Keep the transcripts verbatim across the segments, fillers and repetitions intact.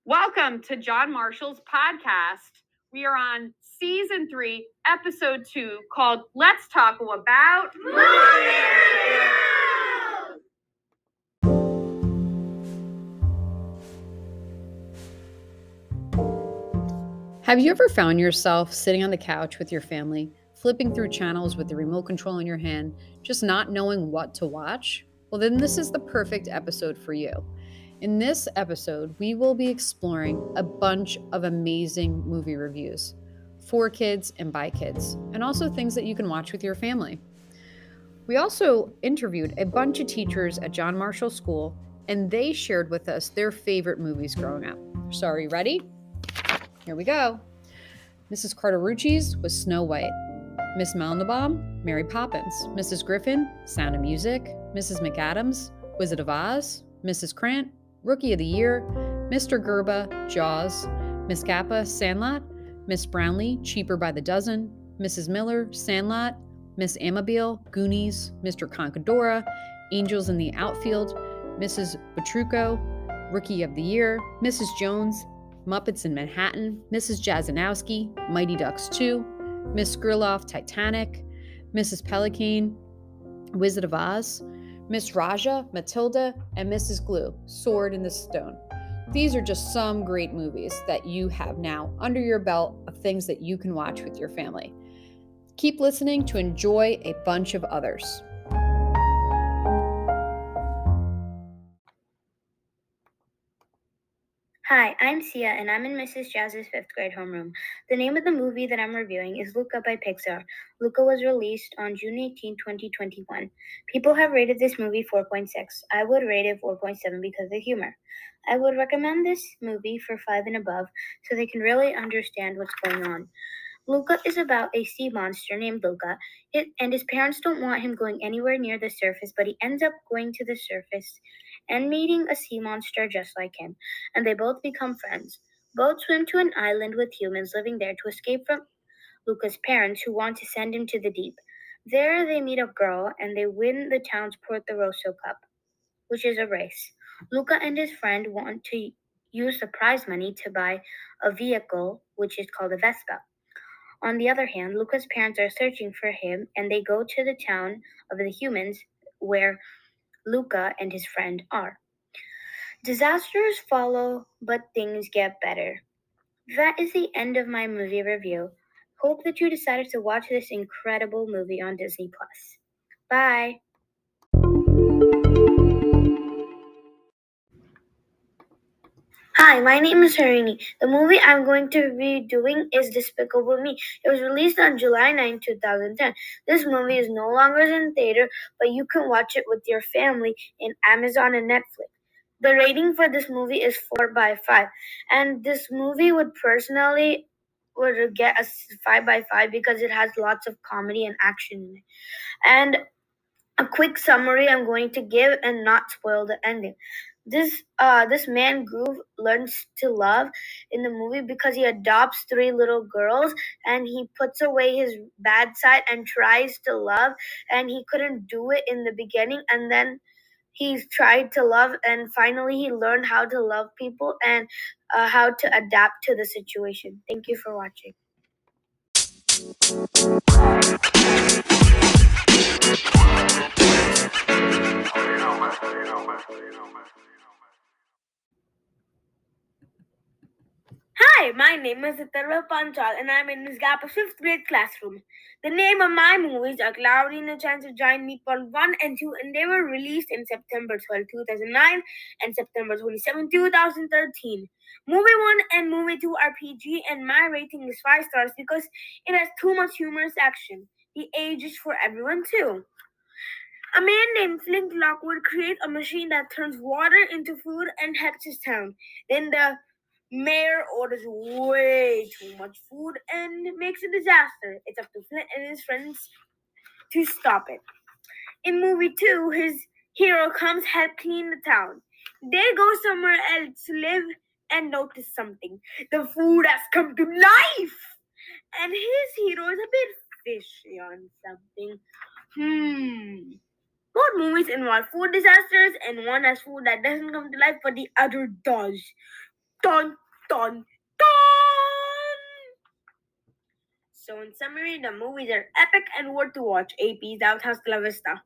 Welcome to John Marshall's podcast. We are on season three, episode two, called Let's Talk About Movie Reviews. Have you ever found yourself sitting on the couch with your family, flipping through channels with the remote control in your hand, just not knowing what to watch? Well, then this is the perfect episode for you. In this episode, we will be exploring a bunch of amazing movie reviews for kids and by kids, and also things that you can watch with your family. We also interviewed a bunch of teachers at John Marshall School, and they shared with us their favorite movies growing up. So are you ready? Here we go. Missus Carterucci's was Snow White. Miss Mandelbaum, Mary Poppins. Missus Griffin, Sound of Music. Missus McAdams, Wizard of Oz. Missus Krant, Rookie of the Year. Mister Gerba, Jaws. Miss Kappa, Sandlot. Miss Brownlee, Cheaper by the Dozen. Missus Miller, Sandlot. Miss Amabile, Goonies. Mister Conchadora, Angels in the Outfield. Missus Petrucco, Rookie of the Year. Missus Jones, Muppets in Manhattan. Missus Jazanowski, Mighty Ducks two. Miss Skriloff, Titanic. Missus Pelicane, Wizard of Oz. Miss Raja, Matilda, and Missus Glue, Sword in the Stone. These are just some great movies that you have now under your belt of things that you can watch with your family. Keep listening to enjoy a bunch of others. Hi, I'm Sia, and I'm in Missus Jazz's fifth grade homeroom. The name of the movie that I'm reviewing is Luca by Pixar. Luca was released on June eighteenth, twenty twenty-one. People have rated this movie four point six. I would rate it four point seven because of the humor. I would recommend this movie for five and above so they can really understand what's going on. Luca is about a sea monster named Luca, it, and his parents don't want him going anywhere near the surface, but he ends up going to the surface and meeting a sea monster just like him, and they both become friends. Both swim to an island with humans living there to escape from Luca's parents who want to send him to the deep. There they meet a girl, and they win the town's Porto Rosso Cup, which is a race. Luca and his friend want to use the prize money to buy a vehicle, which is called a Vespa. On the other hand, Luca's parents are searching for him, and they go to the town of the humans where Luca and his friend are. Disasters follow, but things get better. That is the end of my movie review. Hope that you decided to watch this incredible movie on Disney Plus. Bye! Hi, my name is Harini. The movie I'm going to be doing is Despicable Me. It was released on July ninth, twenty ten. This movie is no longer in theater, but you can watch it with your family in Amazon and Netflix. The rating for this movie is four by five, and this movie would personally would get a five by five because it has lots of comedy and action in it. And a quick summary I'm going to give and not spoil the ending. This uh this man Groove learns to love in the movie because he adopts three little girls, and he puts away his bad side and tries to love, and he couldn't do it in the beginning, and then he tried to love, and finally he learned how to love people and uh, how to adapt to the situation. Thank you for watching. Hi, my name is Atarva Panchal, and I'm in Miss Gappa's fifth grade classroom. The name of my movies are Cloudy and the Chance of Giant Meatball one and two, and they were released in September twelfth, two thousand nine and September twenty-seventh, two thousand thirteen. Movie one and movie two are P G, and my rating is five stars because it has too much humorous action. The age is for everyone too. A man named Flint Lockwood creates a machine that turns water into food and heads his town. Then the mayor orders way too much food and makes a disaster. It's up to Flint and his friends to stop it. In movie two, his hero comes help clean the town. They go somewhere else to live and notice something. The food has come to life! And his hero is a bit fishy on something. Hmm. Both movies involve food disasters, and one has food that doesn't come to life, but the other does. Dun, dun, dun! So in summary, the movies are epic and worth to watch. A P, out, hasta la vista.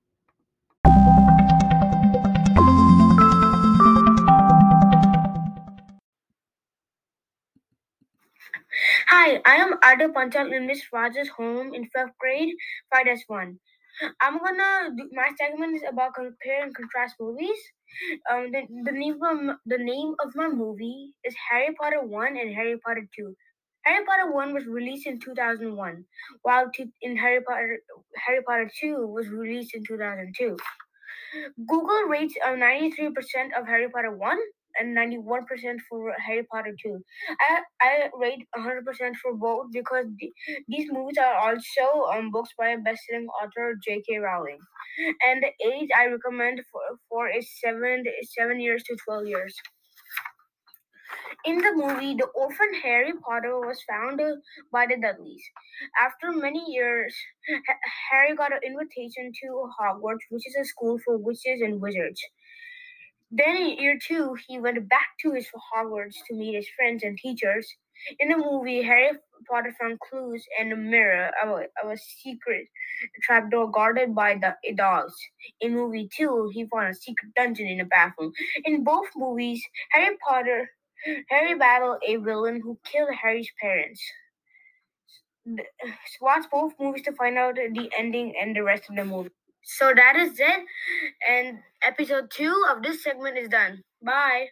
Hi, I am Arda Panchal in Miss Raj's home in fifth grade, five dash one. I'm gonna do, my segment is about compare and contrast movies. Um, the, the name of the name of my movie is Harry Potter one and Harry Potter two. Harry Potter one was released in two thousand one, while two, in Harry Potter Harry Potter two was released in two thousand two. Google rates uh, ninety-three percent of Harry Potter one and ninety-one percent for Harry Potter two. I, I rate one hundred percent for both because the, these movies are also um, books by best-selling author J K Rowling. And the age I recommend for, for is seven, seven years to twelve years. In the movie, the orphan Harry Potter was found by the Dudleys. After many years, Harry got an invitation to Hogwarts, which is a school for witches and wizards. Then in year two, he went back to his Hogwarts to meet his friends and teachers. In the movie, Harry Potter found clues and a mirror of a, of a secret trapdoor guarded by the dogs. In movie two, he found a secret dungeon in a bathroom. In both movies, Harry Potter Harry battled a villain who killed Harry's parents. Watch both movies to find out the ending and the rest of the movie. So that is it, and episode two of this segment is done. Bye.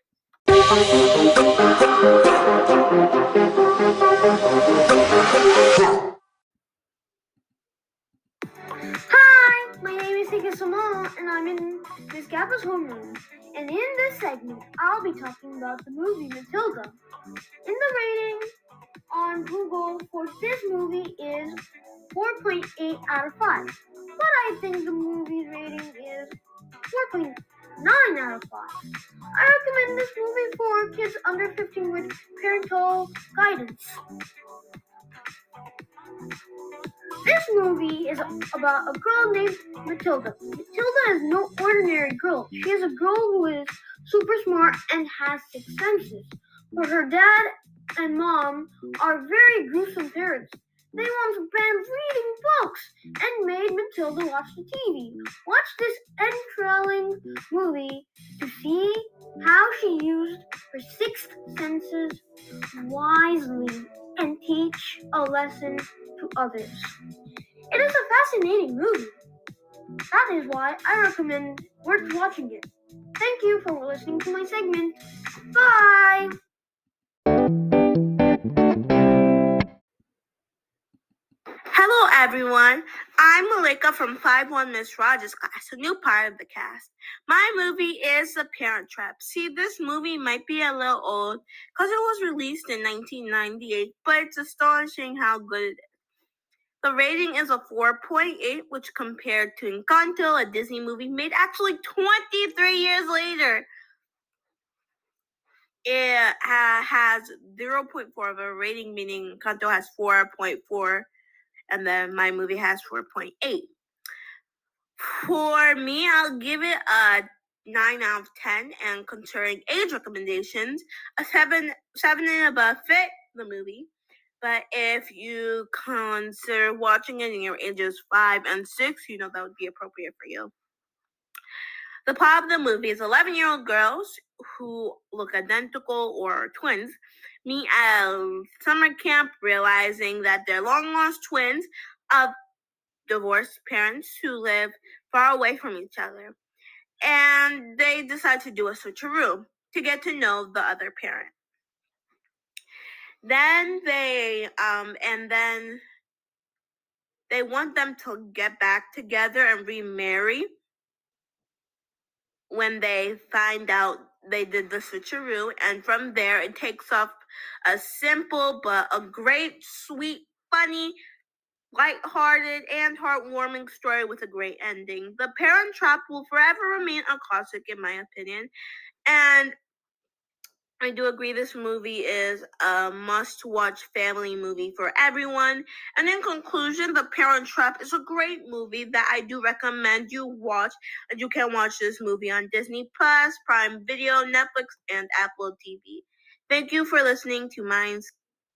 Hi, my name is Hika Samal, and I'm in Miss Gabba's homeroom. And in this segment, I'll be talking about the movie Matilda. In the rating on Google for this movie is four point eight out of five. But I think the movie's rating is four point nine out of five. I recommend this movie for kids under fifteen with parental guidance. This movie is about a girl named Matilda. Matilda is no ordinary girl. She is a girl who is super smart and has six senses. But her dad and mom are very gruesome parents. They once banned reading books and made Matilda watch the T V. Watch this enthralling movie to see how she used her sixth senses wisely and teach a lesson to others. It is a fascinating movie. That is why I recommend worth watching it. Thank you for listening to my segment. Bye! Hello everyone, I'm Malika from five one Miss Rogers class, a new part of the cast. My movie is The Parent Trap. See, this movie might be a little old because it was released in nineteen ninety-eight, but it's astonishing how good it is. The rating is a four point eight, which compared to Encanto, a Disney movie made actually twenty-three years later, it ha- has zero point four of a rating, meaning Encanto has four point four. And then my movie has four point eight. For me, I'll give it a nine out of ten. And considering age recommendations, a seven, seven and above fit the movie. But if you consider watching it in your ages five and six, you know that would be appropriate for you. The plot of the movie is eleven-year-old girls who look identical or twins meet at summer camp, realizing that they're long-lost twins of divorced parents who live far away from each other. And they decide to do a switcheroo to get to know the other parent. Then they, um, and then they want them to get back together and remarry when they find out they did the switcheroo, and from there it takes off a simple but a great, sweet, funny, lighthearted, and heartwarming story with a great ending. The Parent Trap will forever remain a classic in my opinion, and I do agree this movie is a must-watch family movie for everyone. And in conclusion, The Parent Trap is a great movie that I do recommend you watch. And you can watch this movie on Disney Plus, Prime Video, Netflix, and Apple T V. Thank you for listening to Minds.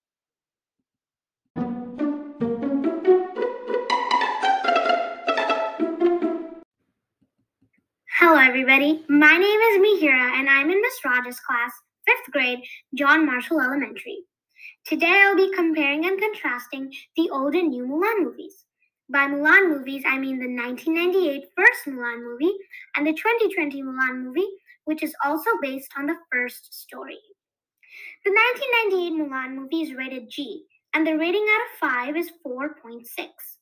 Hello, everybody. My name is Mihira, and I'm in Miss Raj's class, fifth grade, John Marshall Elementary. Today, I'll be comparing and contrasting the old and new Mulan movies. By Mulan movies, I mean the nineteen ninety-eight first Mulan movie and the twenty twenty Mulan movie, which is also based on the first story. The nineteen ninety-eight Mulan movie is rated G, and the rating out of five is four point six.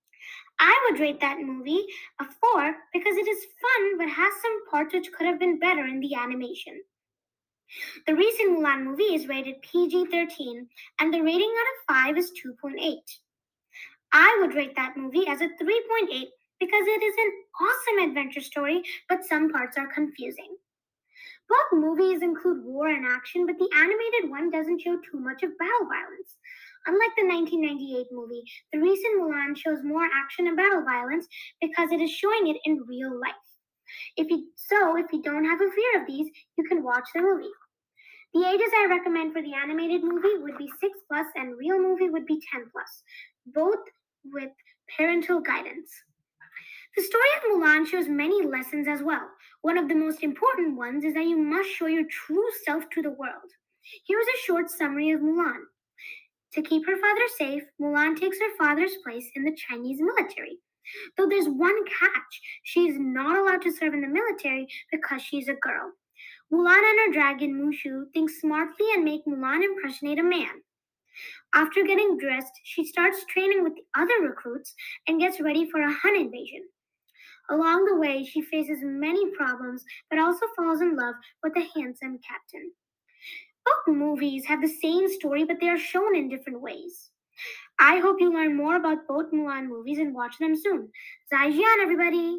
I would rate that movie a four because it is fun but has some parts which could have been better in the animation. The recent Mulan movie is rated P G thirteen and the rating out of five is two point eight. I would rate that movie as a three point eight because it is an awesome adventure story, but some parts are confusing. Both movies include war and action, but the animated one doesn't show too much of battle violence. Unlike the nineteen ninety-eight movie, the recent Mulan shows more action and battle violence because it is showing it in real life. If you, so, if you don't have a fear of these, you can watch the movie. The ages I recommend for the animated movie would be six plus and real movie would be ten plus, both with parental guidance. The story of Mulan shows many lessons as well. One of the most important ones is that you must show your true self to the world. Here is a short summary of Mulan. To keep her father safe, Mulan takes her father's place in the Chinese military. Though there's one catch, she is not allowed to serve in the military because she's a girl. Mulan and her dragon Mushu think smartly and make Mulan impersonate a man. After getting dressed, she starts training with the other recruits and gets ready for a Han invasion. Along the way, she faces many problems, but also falls in love with a handsome captain. Both movies have the same story, but they are shown in different ways. I hope you learn more about both Mulan movies and watch them soon. Zaijian, everybody!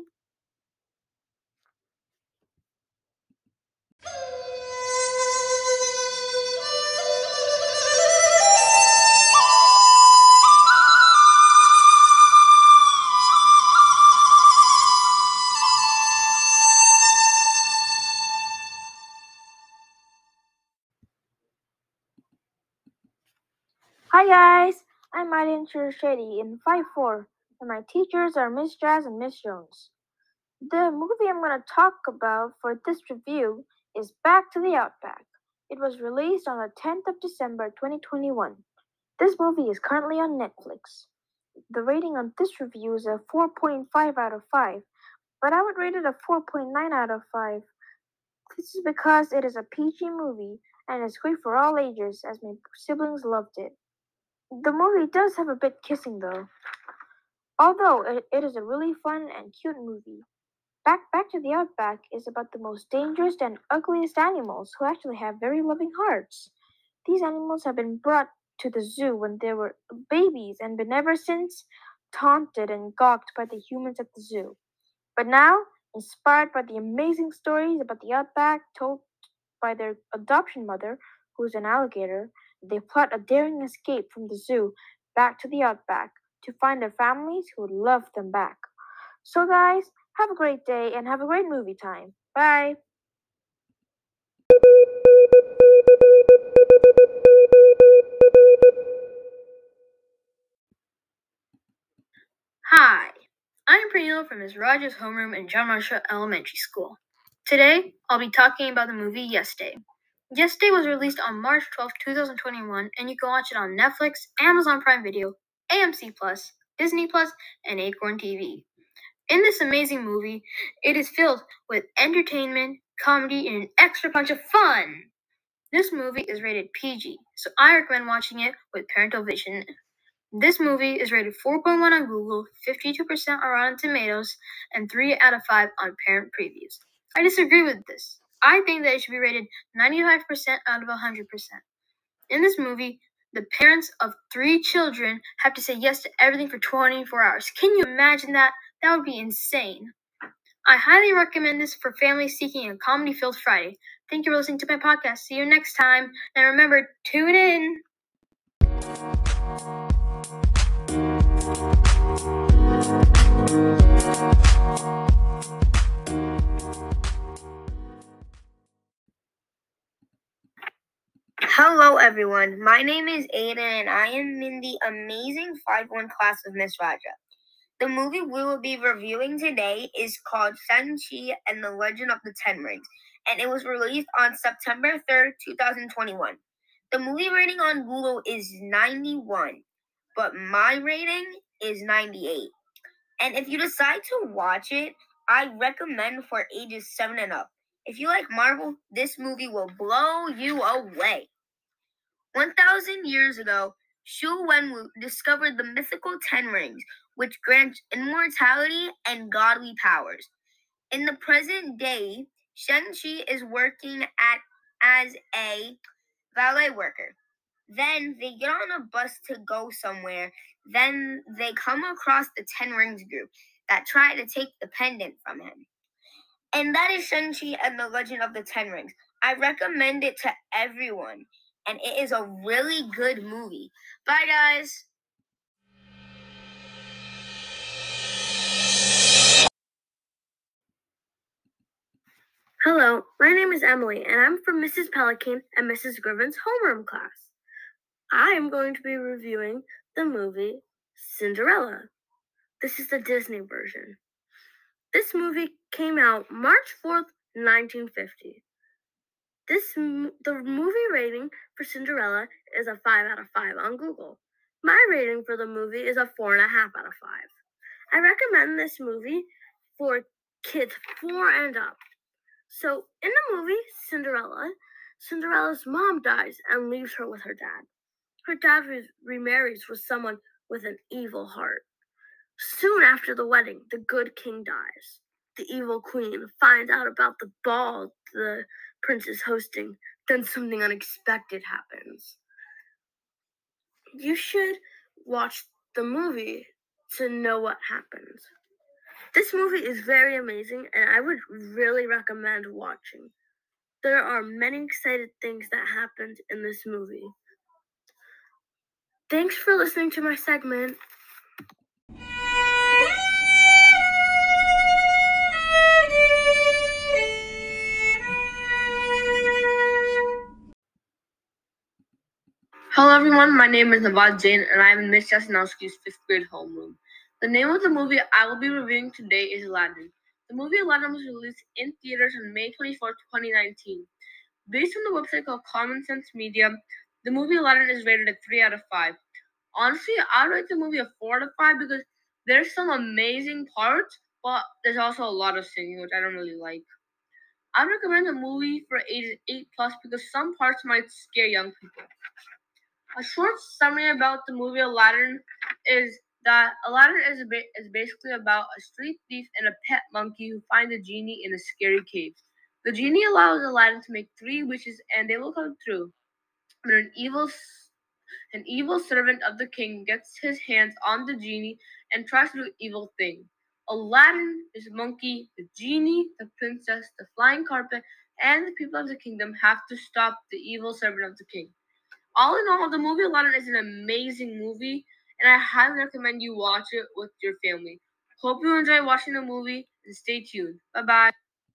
Hi guys, I'm Marian Shetty in five four, and my teachers are Miss Jazz and Miss Jones. The movie I'm going to talk about for this review is Back to the Outback. It was released on the tenth of December twenty twenty-one. This movie is currently on Netflix. The rating on this review is a four point five out of five, but I would rate it a four point nine out of five. This is because it is a P G movie and it's great for all ages as my siblings loved it. The movie does have a bit kissing though. Although it, it is a really fun and cute movie. Back Back to the Outback is about the most dangerous and ugliest animals who actually have very loving hearts. These animals have been brought to the zoo when they were babies and been ever since taunted and gawked by the humans at the zoo. But now, inspired by the amazing stories about the Outback told by their adoption mother, who is an alligator, they plot a daring escape from the zoo back to the Outback to find their families who would love them back. So guys, have a great day and have a great movie time. Bye! Hi, I'm Pranil from Miz Raj's homeroom in John Marshall Elementary School. Today, I'll be talking about the movie Yes Day. Yes Day was released on March twelfth, twenty twenty-one, and you can watch it on Netflix, Amazon Prime Video, A M C Plus, Disney Plus, and Acorn T V. In this amazing movie, it is filled with entertainment, comedy, and an extra punch of fun. This movie is rated P G, so I recommend watching it with parental vision. This movie is rated four point one on Google, fifty-two percent on Rotten Tomatoes, and three out of five on Parent Previews. I disagree with this. I think that it should be rated ninety-five percent out of one hundred percent. In this movie, the parents of three children have to say yes to everything for twenty-four hours. Can you imagine that? That would be insane. I highly recommend this for families seeking a comedy-filled Friday. Thank you for listening to my podcast. See you next time. And remember, tune in. Hello, everyone. My name is Aiden, and I am in the amazing five one class of Miss Raja. The movie we will be reviewing today is called Shang-Chi and the Legend of the Ten Rings, and it was released on September third, twenty twenty-one. The movie rating on Google is ninety-one, but my rating is ninety-eight. And if you decide to watch it, I recommend for ages seven and up. If you like Marvel, this movie will blow you away. one thousand years ago, Xu Wenwu discovered the mythical Ten Rings, which grant immortality and godly powers. In the present day, Shang-Chi is working at as a valet worker. Then they get on a bus to go somewhere. Then they come across the Ten Rings group that try to take the pendant from him. And that is Shang-Chi and the Legend of the Ten Rings. I recommend it to everyone. And it is a really good movie. Bye, guys. Hello, my name is Emily, and I'm from Missus Pelican and Missus Griffin's homeroom class. I am going to be reviewing the movie Cinderella. This is the Disney version. This movie came out March fourth, nineteen fifty. This the movie rating for Cinderella is a five out of five on Google. My rating for the movie is a four and a half out of five. I recommend this movie for kids four and up. So in the movie Cinderella, Cinderella's mom dies and leaves her with her dad. Her dad re- remarries with someone with an evil heart. Soon after the wedding, the good king dies. The evil queen finds out about the ball the prince is hosting. Then something unexpected happens. You should watch the movie to know what happens. This movie is very amazing, and I would really recommend watching. There are many exciting things that happened in this movie. Thanks for listening to my segment. Hello everyone, my name is Navad Jain and I am in Miss Jasnowski's fifth grade homeroom. The name of the movie I will be reviewing today is Aladdin. The movie Aladdin was released in theaters on May twenty-fourth, twenty nineteen. Based on the website called Common Sense Media, the movie Aladdin is rated a three out of five. Honestly, I rate the movie a four out of five because there's some amazing parts, but there's also a lot of singing, which I don't really like. I recommend the movie for ages eight plus because some parts might scare young people. A short summary about the movie Aladdin is that Aladdin is, ba- is basically about a street thief and a pet monkey who find a genie in a scary cave. The genie allows Aladdin to make three wishes and they will come true. But an evil, an evil servant of the king gets his hands on the genie and tries to do an evil thing. Aladdin, his monkey, the genie, the princess, the flying carpet, and the people of the kingdom have to stop the evil servant of the king. All in all, the movie Aladdin is an amazing movie, and I highly recommend you watch it with your family. Hope you enjoy watching the movie, and stay tuned. Bye-bye.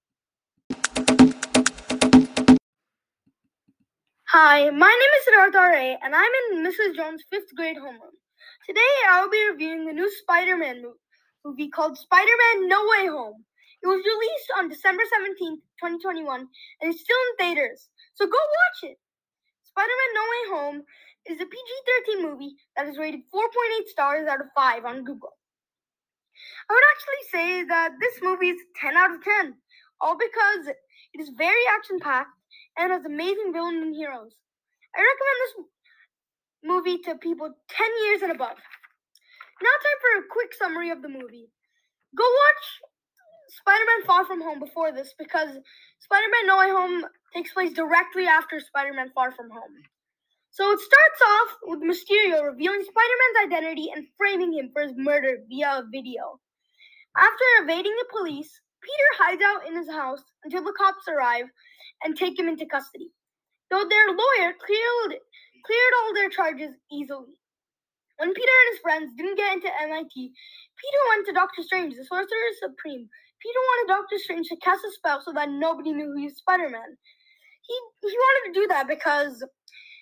Hi, my name is Siddhartha Ray, and I'm in Missus Jones' fifth grade homeroom. Today, I will be reviewing the new Spider-Man movie, movie called Spider-Man No Way Home. It was released on December seventeenth, twenty twenty-one, and it's still in theaters, so go watch it. Spider-Man No Way Home is a P G thirteen movie that is rated four point eight stars out of five on Google. I would actually say that this movie is ten out of ten, all because it is very action-packed and has amazing villains and heroes. I recommend this movie to people ten years and above. Now time for a quick summary of the movie. Go watch Spider-Man Far From Home before this because Spider-Man No Way Home takes place directly after Spider-Man Far From Home. So it starts off with Mysterio revealing Spider-Man's identity and framing him for his murder via a video. After evading the police, Peter hides out in his house until the cops arrive and take him into custody. Though their lawyer cleared, cleared all their charges easily. When Peter and his friends didn't get into M I T, Peter went to Doctor Strange, the Sorcerer Supreme. Peter wanted Doctor Strange to cast a spell so that nobody knew he was Spider-Man. He, he wanted to do that because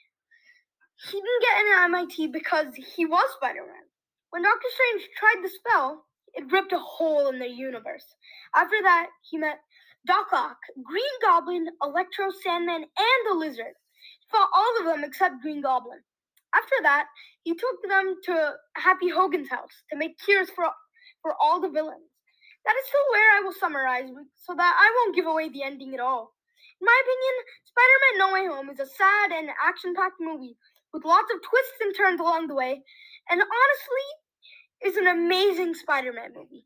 He didn't get into M I T because he was Spider-Man. When Doctor Strange tried the spell, it ripped a hole in the universe. After that, he met Doc Ock, Green Goblin, Electro, Sandman, and the Lizard. He fought all of them except Green Goblin. After that, he took them to Happy Hogan's house to make cures for, for all the villains. That is still where I will summarize so that I won't give away the ending at all. In my opinion, Spider-Man No Way Home is a sad and action-packed movie with lots of twists and turns along the way, and honestly, is an amazing Spider-Man movie.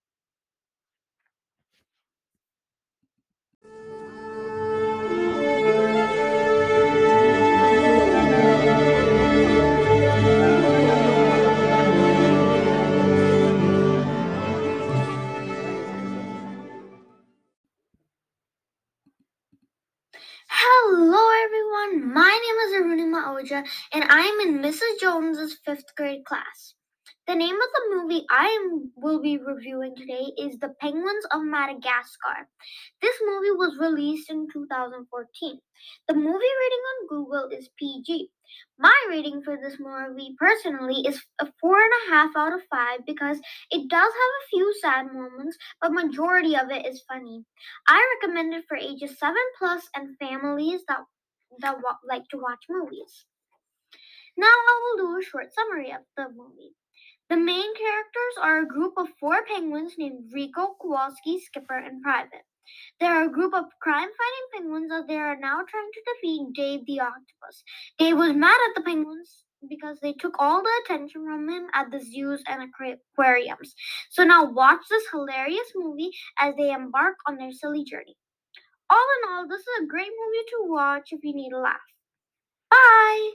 Hello everyone, my name is Arunima Oja and I am in Missus Jones's fifth grade class. The name of the movie I am, will be reviewing today is The Penguins of Madagascar. This movie was released in two thousand fourteen. The movie rating on Google is P G. My rating for this movie personally is a four and a half out of five because it does have a few sad moments, but majority of it is funny. I recommend it for ages seven plus and families that that wa- like to watch movies. Now I will do a short summary of the movie. The main characters are a group of four penguins named Rico, Kowalski, Skipper, and Private. They are a group of crime-fighting penguins as they are now trying to defeat Dave the octopus. Dave was mad at the penguins because they took all the attention from him at the zoos and aquariums. So now watch this hilarious movie as they embark on their silly journey. All in all, this is a great movie to watch if you need a laugh. Bye!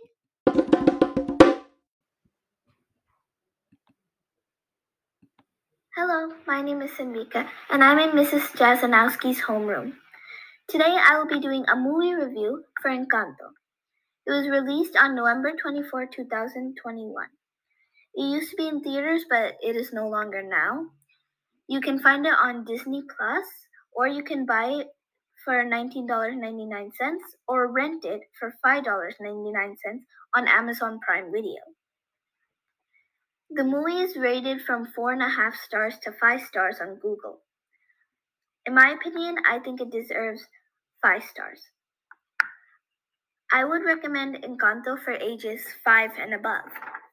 Hello, my name is Simvika, and I'm in Missus Jazanowski's homeroom. Today I will be doing a movie review for Encanto. It was released on November twenty-fourth, two thousand twenty-one. It used to be in theaters, but it is no longer now. You can find it on Disney Plus, or you can buy it for nineteen dollars and ninety-nine cents, or rent it for five dollars and ninety-nine cents on Amazon Prime Video. The movie is rated from four and a half stars to five stars on Google. In my opinion, I think it deserves five stars. I would recommend Encanto for ages five and above.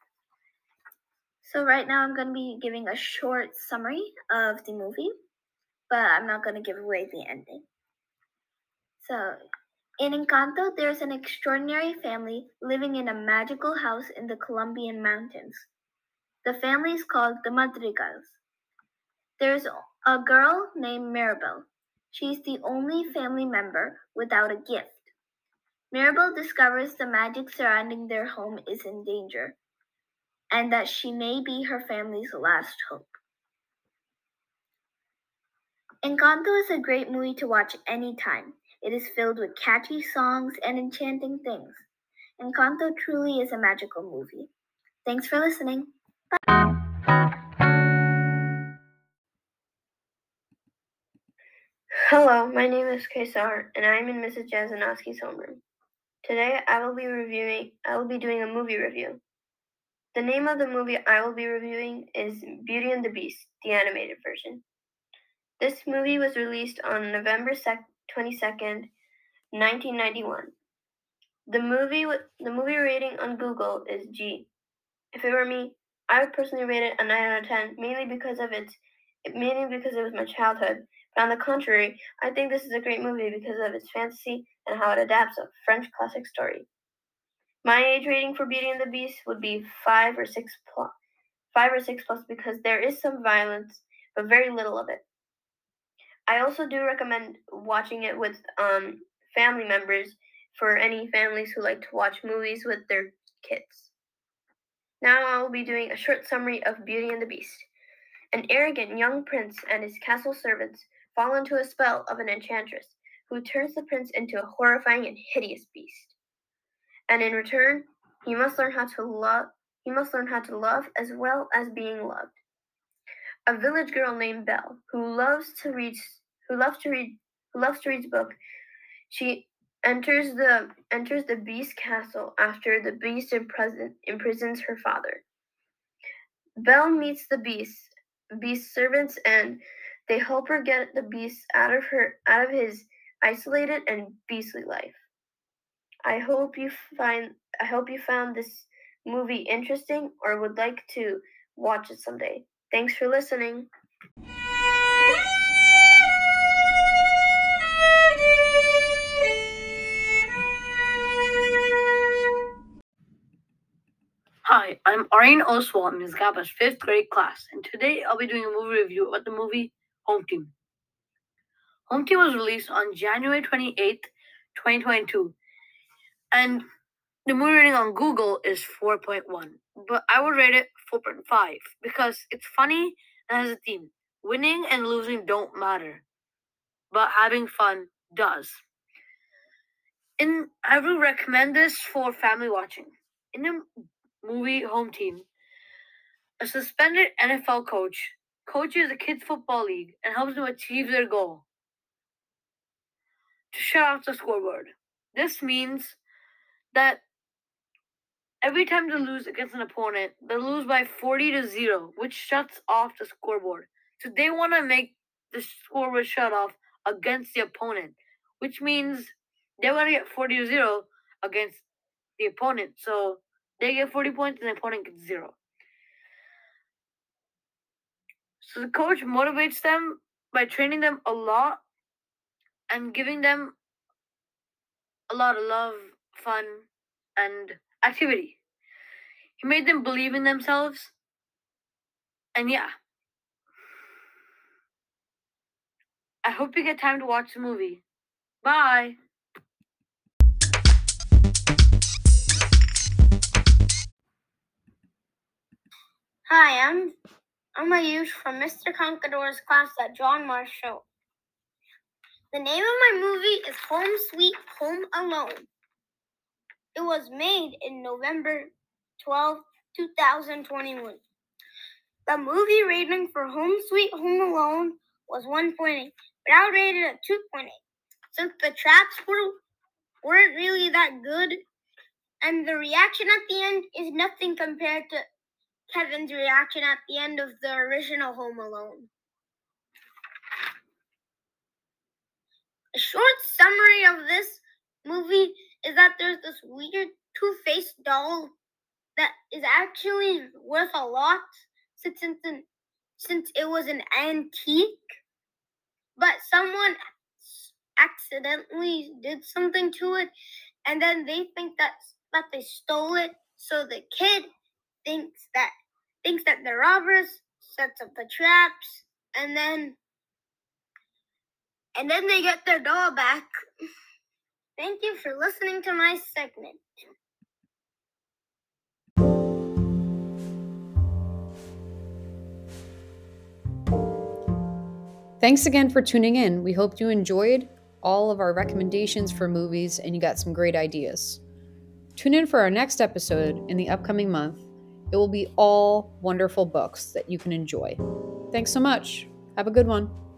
So right now I'm going to be giving a short summary of the movie, but I'm not going to give away the ending. So, in Encanto, there's an extraordinary family living in a magical house in the Colombian mountains. The family is called the Madrigals. There's a girl named Mirabel. She's the only family member without a gift. Mirabel discovers the magic surrounding their home is in danger, and that she may be her family's last hope. Encanto is a great movie to watch anytime. It is filled with catchy songs and enchanting things. Encanto truly is a magical movie. Thanks for listening. Hello, my name is Kaysar, and I am in Missus Jazanowski's homeroom. Today, I will be reviewing. I will be doing a movie review. The name of the movie I will be reviewing is Beauty and the Beast, the animated version. This movie was released on November twenty-second, nineteen ninety-one. The movie, the movie rating on Google is G. If it were me, I would personally rate it a nine out of ten, mainly because of its, mainly because it was my childhood. But on the contrary, I think this is a great movie because of its fantasy and how it adapts a French classic story. My age rating for Beauty and the Beast would be five or six plus, five or six plus because there is some violence, but very little of it. I also do recommend watching it with um, family members for any families who like to watch movies with their kids. Now I will be doing a short summary of Beauty and the Beast. An arrogant young prince and his castle servants fall into a spell of an enchantress who turns the prince into a horrifying and hideous beast. And in return, he must learn how to love he must learn how to love as well as being loved. A village girl named Belle, who loves to read who loves to read who loves to read a book, she enters the enters the Beast castle after the Beast imprison, imprisons her father. Belle meets the Beast, Beast servants, and they help her get the Beast out of her out of his isolated and beastly life. I hope you find I hope you found this movie interesting or would like to watch it someday. Thanks for listening. Hi, I'm Arian Oswald in Miz Gaba's fifth grade class, and today I'll be doing a movie review about the movie Home Team. Home Team was released on January twenty-eighth, twenty twenty-two, and the movie rating on Google is four point one, but I would rate it four point five because it's funny and has a theme. Winning and losing don't matter, but having fun does. And I would recommend this for family watching. In the movie Home Team, a suspended N F L coach coaches a kids' football league and helps them achieve their goal to shut off the scoreboard. This means that every time they lose against an opponent, they lose by forty to zero, which shuts off the scoreboard. So they want to make the scoreboard shut off against the opponent, which means they want to get forty to zero against the opponent. So they get forty points and the opponent gets zero. So the coach motivates them by training them a lot and giving them a lot of love, fun, and activity. He made them believe in themselves. And yeah. I hope you get time to watch the movie. Bye! Hi, I'm I'm Ayush from Mister Conquidor's class at John Marshall. The name of my movie is Home Sweet Home Alone. It was made in November twelfth, twenty twenty-one. The movie rating for Home Sweet Home Alone was one point eight, but I rated it two point eight. Since the traps were, weren't really that good, and the reaction at the end is nothing compared to Kevin's reaction at the end of the original Home Alone. A short summary of this movie is that there's this weird two-faced doll that is actually worth a lot since, since, since it was an antique, but someone accidentally did something to it, and then they think that, that they stole it, so the kid thinks that thinks that the robbers sets up the traps, and then and then they get their doll back. Thank you for listening to my segment. Thanks again for tuning in. We hope you enjoyed all of our recommendations for movies and you got some great ideas. Tune in for our next episode in the upcoming month. It will be all wonderful books that you can enjoy. Thanks so much. Have a good one.